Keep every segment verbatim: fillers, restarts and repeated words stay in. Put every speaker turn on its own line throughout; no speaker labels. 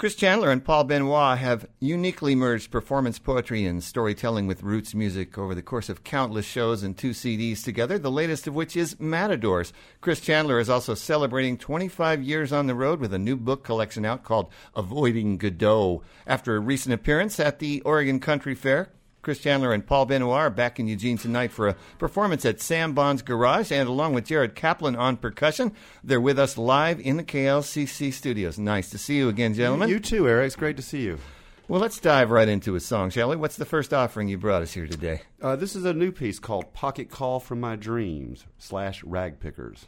Chris Chandler and Paul Benoit have uniquely merged performance poetry and storytelling with roots music over the course of countless shows and two C Ds together, the latest of which is Matadors. Chris Chandler is also celebrating twenty-five years on the road with a new book collection out called Avoiding Godot. After a recent appearance at the Oregon Country Fair, Chris Chandler and Paul Benoit are back in Eugene tonight for a performance at Sam Bond's Garage, and along with Jared Kaplan on percussion, they're with us live in the K L C C studios. Nice to see you again, gentlemen.
You too, Eric. It's great to see you.
Well, let's dive right into a song, shall we? What's the first offering you brought us here today?
Uh, this is a new piece called Pocket Call from My Dreams slash Rag Pickers.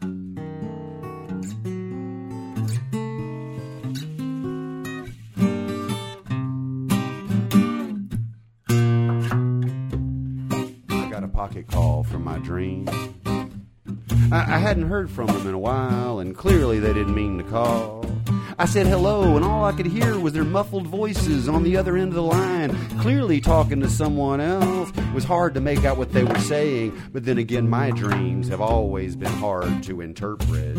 Pocket call from my dreams. I, I hadn't heard from them in a while, and clearly they didn't mean to call. I said hello, and all I could hear was their muffled voices on the other end of the line, clearly talking to someone else. It was hard to make out what they were saying, but then again, my dreams have always been hard to interpret.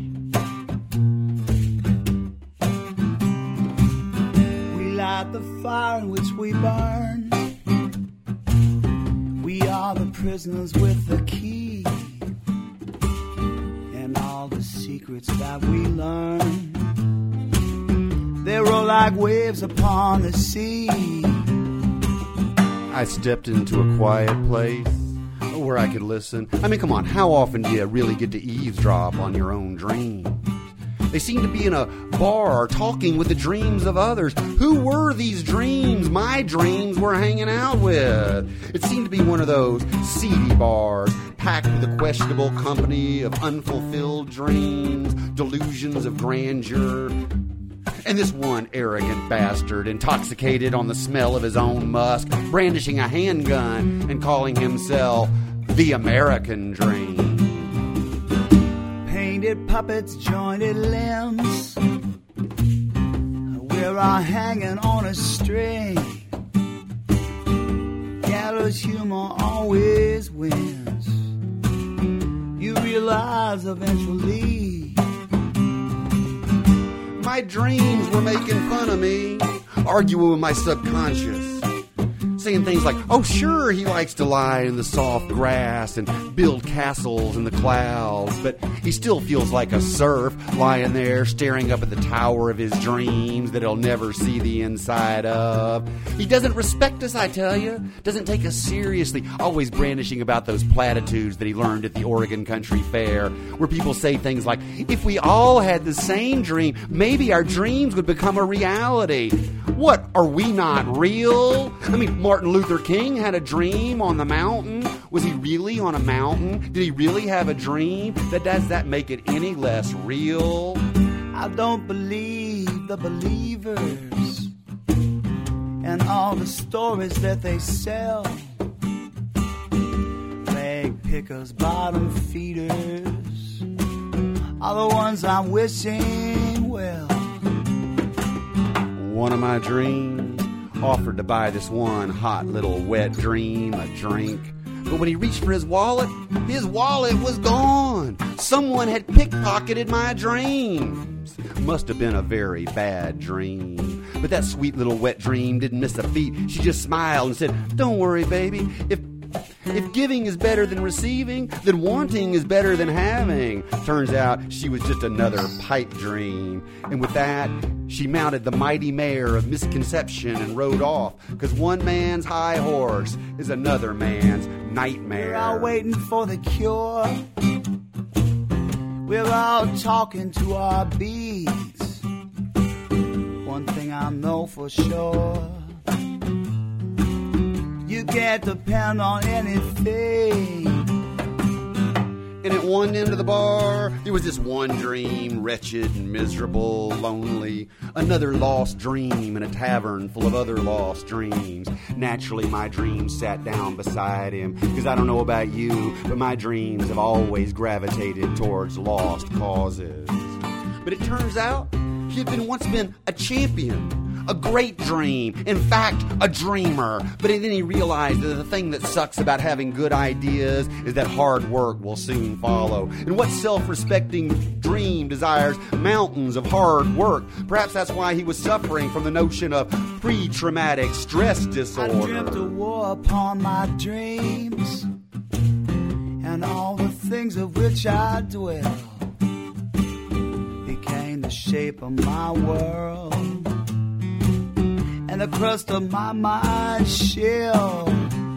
We light the fire in which we burn. We are the prisoners with the key, and all the secrets that we learn, they roll like waves upon the sea.
I stepped into a quiet place where I could listen. I mean, come on, how often do you really get to eavesdrop on your own dreams? They seemed to be in a bar talking with the dreams of others. Who were these dreams my dreams were hanging out with? It seemed to be one of those seedy bars, packed with a questionable company of unfulfilled dreams, delusions of grandeur. And this one arrogant bastard, intoxicated on the smell of his own musk, brandishing a handgun and calling himself the American Dream.
Painted puppets, jointed limbs, we're all hanging on a string. Gallows humor always wins. You realize eventually
my dreams were making fun of me, arguing with my subconscious, saying things like, oh sure, he likes to lie in the soft grass and build castles in the clouds, but he still feels like a serf lying there staring up at the tower of his dreams that he'll never see the inside of. He doesn't respect us, I tell you, doesn't take us seriously, always brandishing about those platitudes that he learned at the Oregon Country Fair, where people say things like, if we all had the same dream, maybe our dreams would become a reality. What, are we not real? I mean, Martin Luther King had a dream on the mountain. Was he really on a mountain? Did he really have a dream? That does that make it any less real?
I don't believe the believers and all the stories that they sell. Rag pickers, bottom feeders are the ones I'm wishing well.
One of my dreams offered to buy this one hot little wet dream a drink. But when he reached for his wallet, his wallet was gone. Someone had pickpocketed my dreams. Must have been a very bad dream. But that sweet little wet dream didn't miss a beat. She just smiled and said, don't worry, baby. If If giving is better than receiving, then wanting is better than having. Turns out she was just another pipe dream. And with that, she mounted the mighty mare of misconception and rode off, because one man's high horse is another man's nightmare.
We're all waiting for the cure. We're all talking to our beads. One thing I know for sure, you can't depend on anything.
And at one end of the bar, there was this one dream, wretched and miserable, lonely. Another lost dream in a tavern full of other lost dreams. Naturally, my dreams sat down beside him, because I don't know about you, but my dreams have always gravitated towards lost causes. But it turns out he had been once been a champion, a great dream. In fact, a dreamer. But then he realized that the thing that sucks about having good ideas is that hard work will soon follow. And what self-respecting dream desires mountains of hard work? Perhaps that's why he was suffering from the notion of pre-traumatic stress disorder.
I dreamt a war upon my dreams, and all the things of which I dwell became the shape of my world and the crust of my mind shell.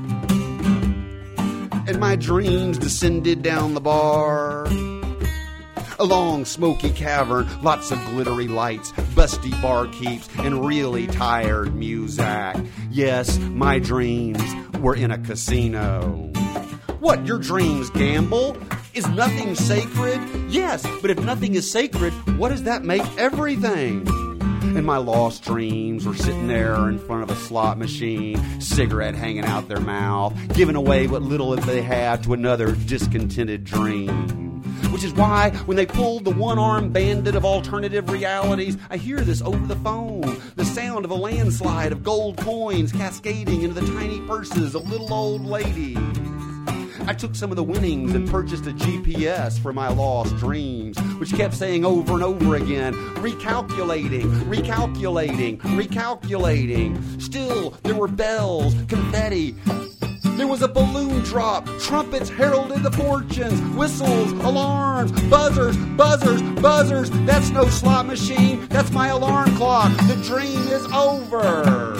And my dreams descended down the bar, a long smoky cavern, lots of glittery lights, busty barkeeps, and really tired music. Yes, my dreams were in a casino. What, your dreams gamble? Is nothing sacred? Yes, but if nothing is sacred, what does that make everything? And my lost dreams were sitting there in front of a slot machine, cigarette hanging out their mouth, giving away what little they have to another discontented dream. Which is why, when they pulled the one-armed bandit of alternative realities, I hear this over the phone. The sound of a landslide of gold coins cascading into the tiny purses of little old ladies. I took some of the winnings and purchased a G P S for my lost dreams, which kept saying over and over again, recalculating, recalculating, recalculating. Still, there were bells, confetti. There was a balloon drop, trumpets heralded the fortunes, whistles, alarms, buzzers, buzzers, buzzers. That's no slot machine, that's my alarm clock. The dream is over.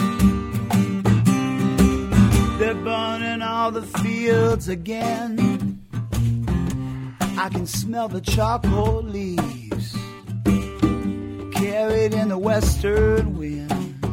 They're burning all the fields again. I can smell the charcoal leaves carried in the western wind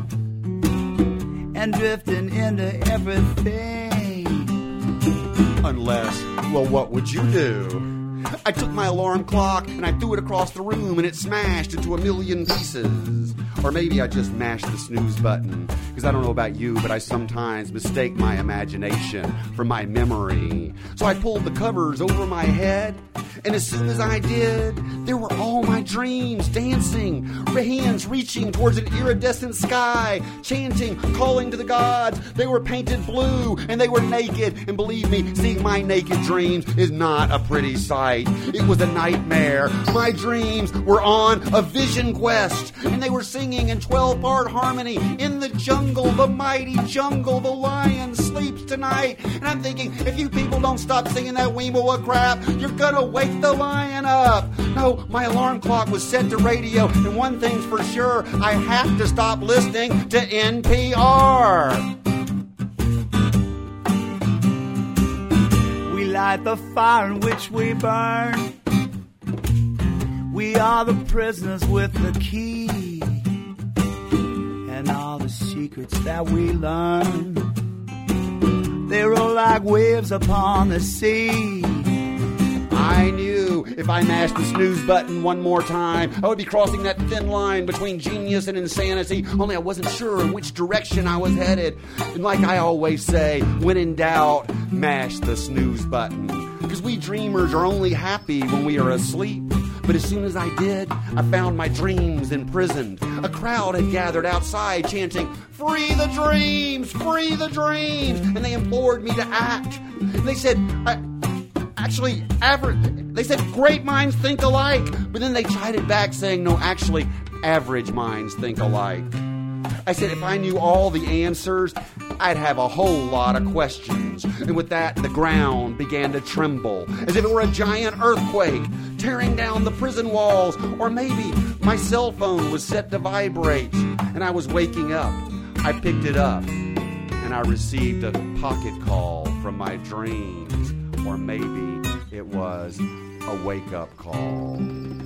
and drifting into everything.
Unless, well, what would you do? I took my alarm clock and I threw it across the room and it smashed into a million pieces. Or maybe I just mashed the snooze button. Because I don't know about you, but I sometimes mistake my imagination for my memory. So I pulled the covers over my head, and as soon as I did, there were all my dreams dancing, hands reaching towards an iridescent sky, chanting, calling to the gods. They were painted blue, and they were naked. And believe me, seeing my naked dreams is not a pretty sight. It was a nightmare. My dreams were on a vision quest, and they were singing in twelve-part harmony. In the jungle, the mighty jungle, the lion sleeps tonight. And I'm thinking, if you people don't stop singing that Weemowa crap, you're gonna wake the lion up. No, my alarm clock was set to radio, and one thing's for sure, I have to stop listening to N P R.
We light the fire in which we burn. We are the prisoners with the key, and all the secrets that we learn, they roll like waves upon the sea.
I knew if I mashed the snooze button one more time, I would be crossing that thin line between genius and insanity, only I wasn't sure in which direction I was headed. And like I always say, when in doubt, mash the snooze button. Because we dreamers are only happy when we are asleep. But as soon as I did, I found my dreams imprisoned. A crowd had gathered outside chanting, "Free the dreams! Free the dreams!" And they implored me to act. And they said, I, actually, average, they said, great minds think alike. But then they chided back saying, no, actually, average minds think alike. I said, if I knew all the answers, I'd have a whole lot of questions. And with that, the ground began to tremble, as if it were a giant earthquake, tearing down the prison walls. Or maybe my cell phone was set to vibrate, and I was waking up. I picked it up, and I received a pocket call from my dreams. Or maybe it was a wake-up call.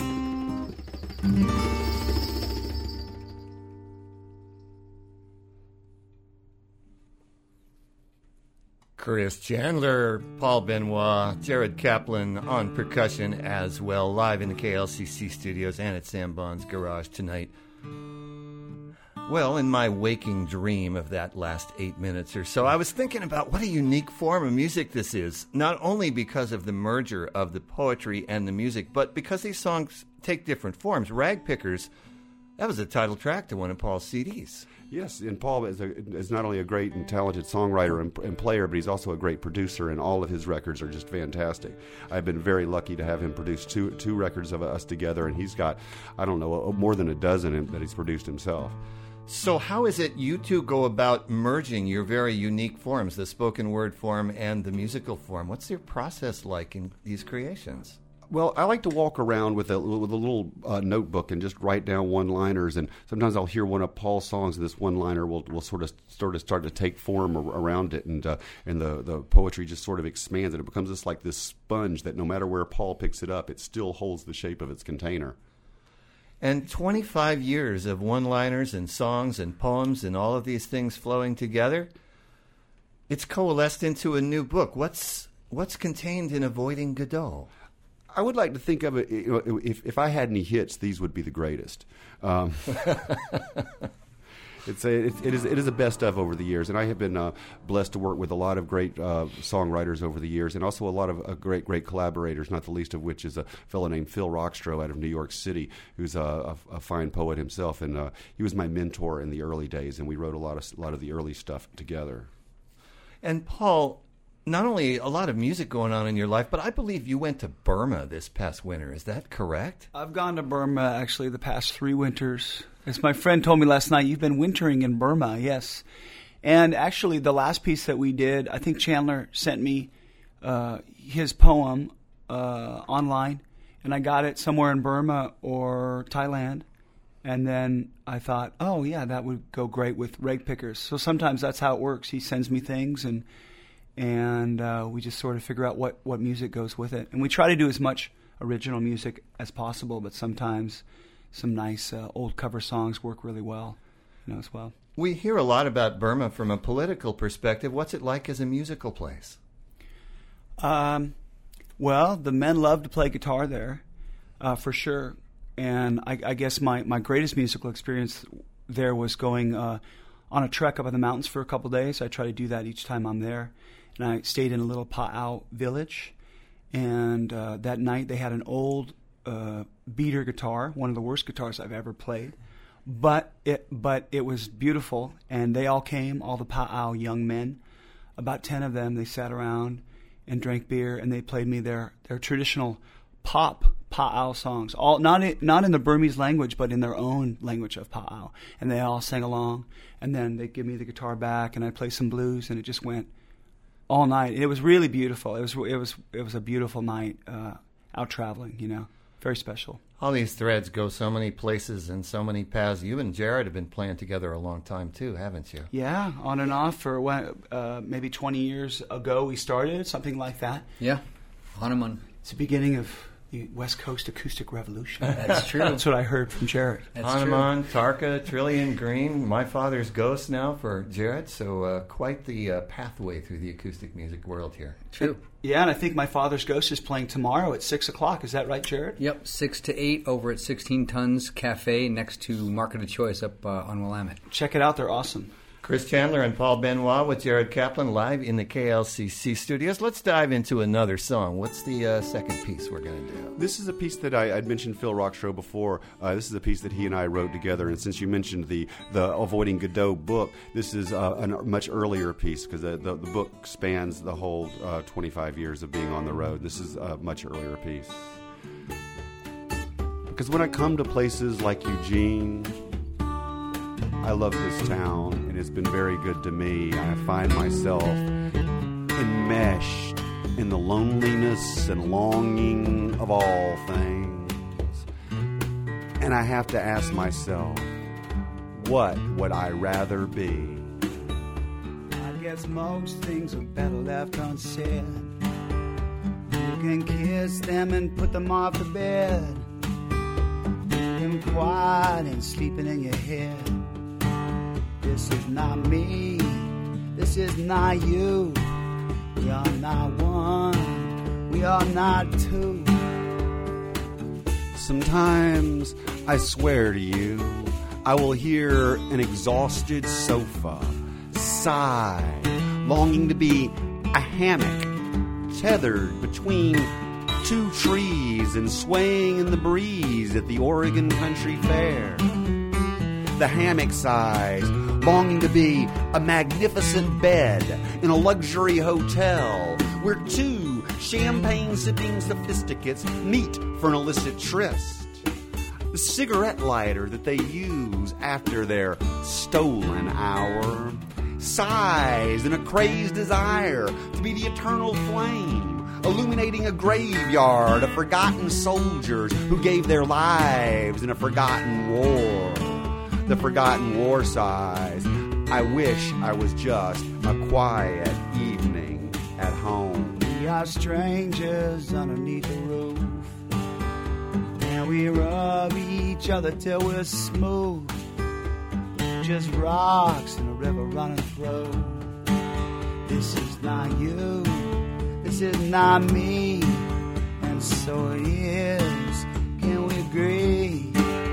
Chris Chandler, Paul Benoit, Jared Kaplan on percussion as well, live in the K L C C studios and at Sam Bond's garage tonight. Well, in my waking dream of that last eight minutes or so, I was thinking about what a unique form of music this is, not only because of the merger of the poetry and the music, but because these songs take different forms. Ragpickers, That was the title track to one of Paul's C Ds.
Yes, and Paul is, a, is not only a great and talented songwriter and, and player, but he's also a great producer, and all of his records are just fantastic. I've been very lucky to have him produce two two records of us together, and he's got, I don't know, more than a dozen that he's produced himself.
So how is it you two go about merging your very unique forms, the spoken word form and the musical form? What's your process like in these creations?
Well, I like to walk around with a, with a little uh, notebook and just write down one-liners, and sometimes I'll hear one of Paul's songs, and this one-liner will will sort of sort of start to take form around it, and uh, and the, the poetry just sort of expands, and it becomes just like this sponge that no matter where Paul picks it up, it still holds the shape of its container.
And twenty-five years of one-liners and songs and poems and all of these things flowing together, it's coalesced into a new book. What's what's contained in Avoiding Godot?
I would like to think of it, you know, if, if I had any hits, these would be the greatest. Um, it's a, it, it is it is a best of over the years, and I have been uh, blessed to work with a lot of great uh, songwriters over the years, and also a lot of uh, great great collaborators. Not the least of which is a fellow named Phil Rockstro out of New York City, who's a, a, a fine poet himself, and uh, he was my mentor in the early days, and we wrote a lot of a lot of the early stuff together.
And Paul, not only a lot of music going on in your life, but I believe you went to Burma this past winter. Is that correct?
I've gone to Burma actually the past three winters. As my friend told me last night, you've been wintering in Burma, yes. And actually the last piece that we did, I think Chandler sent me uh, his poem uh, online, and I got it somewhere in Burma or Thailand. And then I thought, oh, yeah, that would go great with Rag Pickers. So sometimes that's how it works. He sends me things, and and uh, we just sort of figure out what, what music goes with it. And we try to do as much original music as possible, but sometimes some nice uh, old cover songs work really well, you know, as well.
We hear a lot about Burma from a political perspective. What's it like as a musical place?
Um, well, the men love to play guitar there, uh, for sure. And I, I guess my, my greatest musical experience there was going uh, on a trek up in the mountains for a couple of days. I try to do that each time I'm there. And I stayed in a little Pa'au village. And uh, that night they had an old uh, beater guitar, one of the worst guitars I've ever played. But it, but it was beautiful. And they all came, all the Pa'au young men, about ten of them. They sat around and drank beer, and they played me their, their traditional pop Pa'au songs, all not in, not in the Burmese language, but in their own language of Pa'au. And they all sang along, and then they give me the guitar back, and I play some blues, and it just went all night. It was really beautiful. It was it was it was a beautiful night uh, out traveling. You know, very special.
All these threads go so many places and so many paths. You and Jared have been playing together a long time too, haven't you?
Yeah, on and off for uh, maybe twenty years ago we started, something like that.
Yeah, on and on.
It's the beginning of the West Coast Acoustic Revolution.
That's true.
That's what I heard from Jared.
Hanuman, Tarka, Trillion Green, My Father's Ghost now for Jared. So uh, quite the uh, pathway through the acoustic music world here.
True.
Yeah, and I think My Father's Ghost is playing tomorrow at six o'clock. Is that right, Jared?
Yep, six to eight over at sixteen Tons Cafe next to Market of Choice up uh, on Willamette.
Check it out. They're awesome.
Chris Chandler and Paul Benoit with Jared Kaplan live in the K L C C studios. Let's dive into another song. What's the uh, second piece we're going to do?
This is a piece that I, I'd mentioned Phil Rockstro before. Uh, this is a piece that he and I wrote together. And since you mentioned the, the Avoiding Godot book, this is uh, a much earlier piece because the, the, the book spans the whole uh, twenty-five years of being on the road. This is a much earlier piece. Because when I come to places like Eugene, I love this town, and it's been very good to me. I find myself enmeshed in the loneliness and longing of all things. And I have to ask myself, what would I rather be?
I guess most things are better left unsaid. You can kiss them and put them off the bed. Them quiet and sleeping in your head. This is not me, this is not you. We are not one, we are not two.
Sometimes, I swear to you, I will hear an exhausted sofa sigh, longing to be a hammock, tethered between two trees and swaying in the breeze at the Oregon Country Fair. the hammock size, longing to be a magnificent bed in a luxury hotel where two champagne-sipping sophisticates meet for an illicit tryst. The cigarette lighter that they use after their stolen hour, sighs in a crazed desire to be the eternal flame, illuminating a graveyard of forgotten soldiers who gave their lives in a forgotten war. The forgotten war sighs, I wish I was just a quiet evening at home.
We are strangers underneath the roof, and we rub each other till we're smooth, just rocks in a river running through. This is not you, this is not me, and so it is. Can we agree?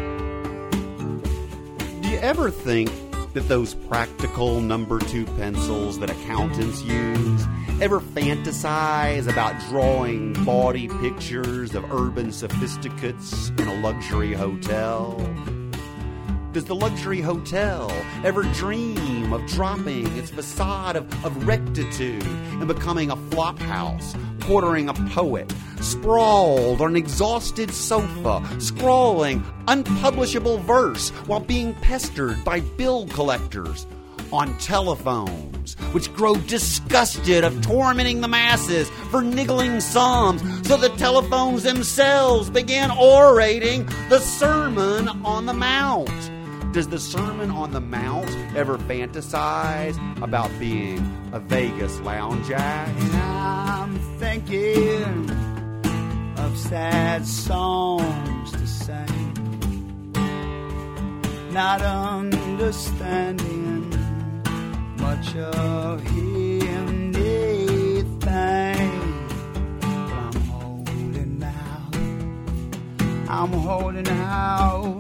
Do you ever think that those practical number two pencils that accountants use ever fantasize about drawing bawdy pictures of urban sophisticates in a luxury hotel? Does the luxury hotel ever dream of dropping its facade of, of rectitude and becoming a flop house, quartering a poet, sprawled on an exhausted sofa, scrawling unpublishable verse while being pestered by bill collectors on telephones, which grow disgusted of tormenting the masses for niggling sums, so the telephones themselves began orating the Sermon on the Mount? Does the Sermon on the Mount ever fantasize about being a Vegas lounge act?
And I'm thinking of sad songs to sing, not understanding much of anything, but I'm holding out, I'm holding out.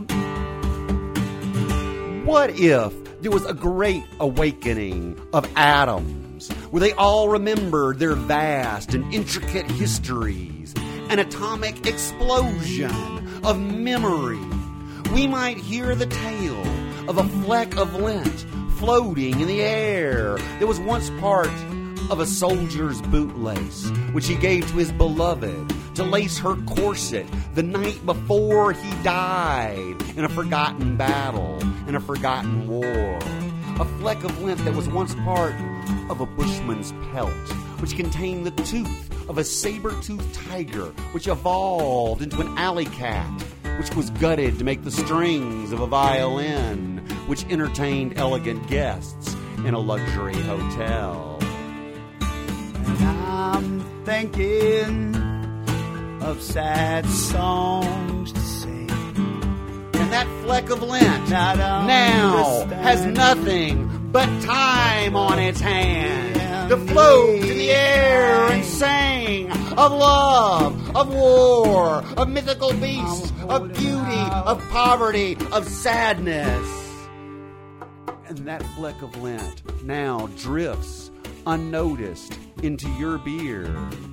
What if there was a great awakening of atoms, where they all remembered their vast and intricate histories, an atomic explosion of memory? We might hear the tale of a fleck of lint floating in the air that was once part of a soldier's bootlace, which he gave to his beloved to lace her corset the night before he died in a forgotten battle, in a forgotten war. A fleck of lint that was once part of a bushman's pelt, which contained the tooth of a saber-toothed tiger, which evolved into an alley cat, which was gutted to make the strings of a violin, which entertained elegant guests in a luxury hotel.
And I'm thinking of sad songs to sing,
and that fleck of lint
not
now has nothing but time on its hand to float in the air and sing of love, of war, of mythical beasts, of beauty, of poverty, of sadness. And that fleck of lint now drifts unnoticed into your beer.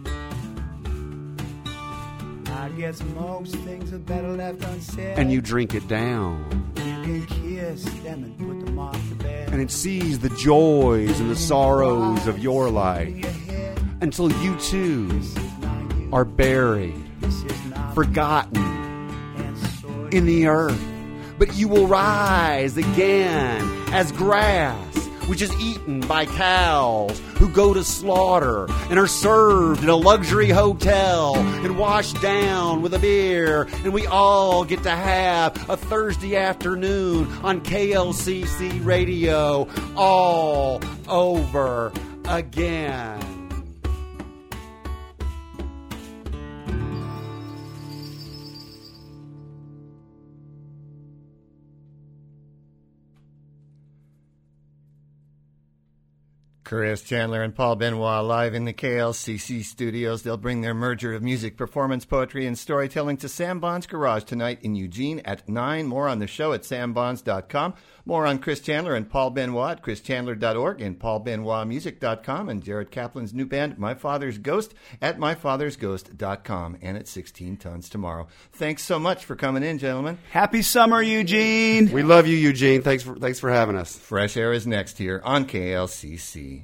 I guess most things are better left unsaid.
And you drink it down.
You can kiss them and put them off the bed.
And it sees the joys and the sorrows of your life until you too are buried, forgotten in the earth. But you will rise again as grass, which is eaten by cows who go to slaughter and are served in a luxury hotel and washed down with a beer, and we all get to have a Thursday afternoon on K L C C radio all over again.
Chris Chandler and Paul Benoit live in the K L C C studios. They'll bring their merger of music, performance, poetry, and storytelling to Sam Bond's Garage tonight in Eugene at nine. More on the show at sam bonds dot com. More on Chris Chandler and Paul Benoit at chris chandler dot org and paul benoit music dot com, and Jared Kaplan's new band, My Father's Ghost, at my fathers ghost dot com and at sixteen tons tomorrow. Thanks so much for coming in, gentlemen.
Happy summer, Eugene.
We love you, Eugene. Thanks for thanks for having us.
Fresh Air is next here on K L C C.